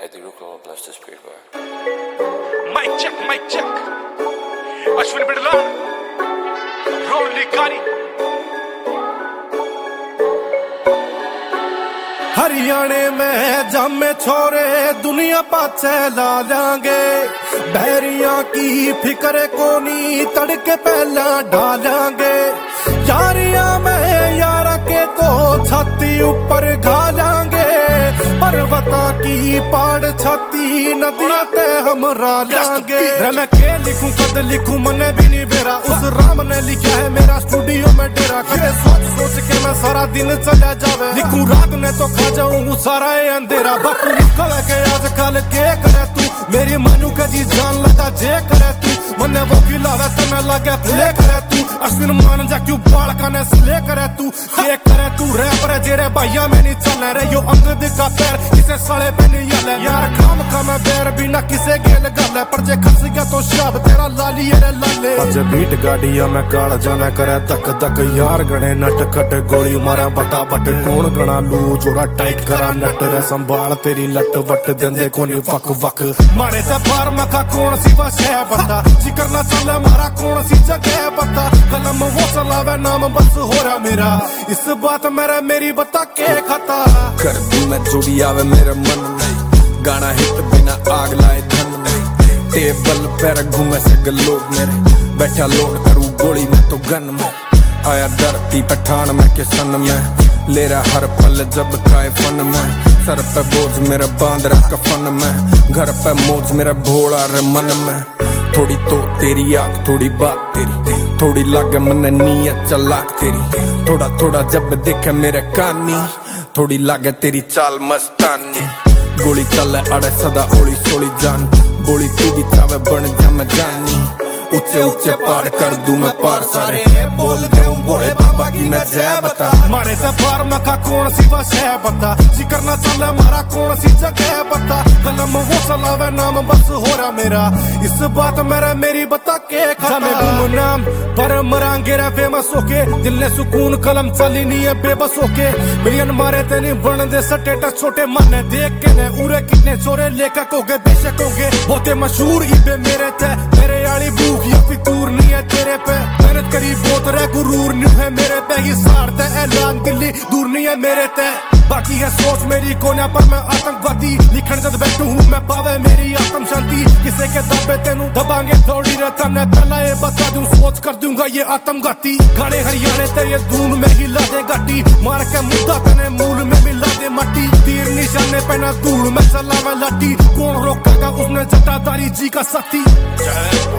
Hadi Ruko plus the spirit bar. Mic check. Ashwin Bidla, Roll Likani. हरियाणे में जामे छोरे दुनिया पाछे ला जाएंगे, बहरिया की फिक्र कोनी तड़के पहला डालेंगे। यारियां में यारा के तो छाती ऊपर घालेंगे, पर्वता की पाड़ छाती नदियां ते हमरा लाएंगे। मैं के लिखूं कद लिखूं मने भी नहीं बेरा, उस राम ने लिखा है मेरा स्टूडियो में डेरा। कदे सोच सोच के मैं सारा दिन चला जावे, लिखूं रात ने तो खा जाऊं सारा ये अंधेरा। बापू निकल के आजकल के करे तू, मेरी मानू के जी जान लगा जे करे तू। मने वो खिलावे तो मैं लगे प्ले करे तू, अश्विन मान जा क्यों बाल काने स्ले करे तू। ये करे तू रैपर जेरे भाइया में नहीं चलने रे, यो अंगद का पैर किसे सड़े पे नहीं हले। यार काम काम बैर बिना किसे गेल गल, पर जे खस गया तो शाब तेरा लाली रे लाले। अज बीट गाड़िया में काल जाना करे तक तक, यार गणे नट खट गोली मारा बटा बट। कौन गणा लू जोड़ा टाइट करा नट रे, संभाल तेरी लट वट देंदे कोनी वक वक। मारे से बार मखा कौन सी बस है बता, जिक्र ना चले मारा कौन सी जगह बता। कलम वो चलावे नाम बस हो रहा मेरा, इस बात मेरा मेरी बता के खता। कर दूं मैं जुड़ी आवे मेरे मन में, गाना हिट बिना आग लाए धन में। टेबल पर घूमे से लोग मेरे, बैठा लोड करूं गोली में तो गन में। आया धरती पठान में के सन में, ले रहा हर पल जब खाए फन में। सर पे बोझ मेरा बांध रहा कफन में, घर पे मौज मेरा भोला रे मन में। थोड़ी तो तेरी आग थोड़ी बात तेरी, थोड़ी लागे मन नीयत चलाक तेरी। थोड़ा थोड़ा जब देखे मेरे कानी, थोड़ी लागे तेरी चाल मस्तानी। गोली चले अड़े सदा ओली सोली जान, गोली तू भी चावे बन जा मैं जानी। ऊंचे ऊंचे पार कर दूं मैं पार सारे, बोल दे बोले बाबा की मैं जय बता। मारे से बार मखा कौन सी बस है बता, जिक्र ना चले मारा कौन सी जगह बता। कलम वो चलावे नाम बस हो रहा मेरा, इस बात मेरा मेरी बता के खता। मैं गुमनाम पर मरांगे रे फेमस होके, दिल ने सुकून कलम चली नहीं है बेबस होके। मिलियन मारे ते नहीं बन दे स्टेटस छोटे, माने देख के ने उरे कितने चोरे लेखक हो गए बेशक हो गए। होते मशहूर इबे मेरे थे, मेरे याली भूख या फितूर नहीं है तेरे पे। मेहनत करी बहुत रे गुरूर नहीं है मेरे पे, ही साड़ते ऐलान दिल्ली दूर नहीं है मेरे ते। बाकी है सोच मेरी कोने पर मैं आतंकवादी, लिखन जब बैठू हूँ मैं पावे मेरी आत्म शांति। किसे के दबे तेनू दबांगे थोड़ी रहता मैं पहला ये बता दूं, सोच कर दूंगा ये आत्मघाती। गाने हरियाणे ते ये धून में हिला दे गाटी, मार के मुद्दा तने मूल में मिला दे मट्टी। तीर निशाने पहना धूल में चला मैं लाठी, कौन रोकेगा उसने जटाधारी जी का शक्ति।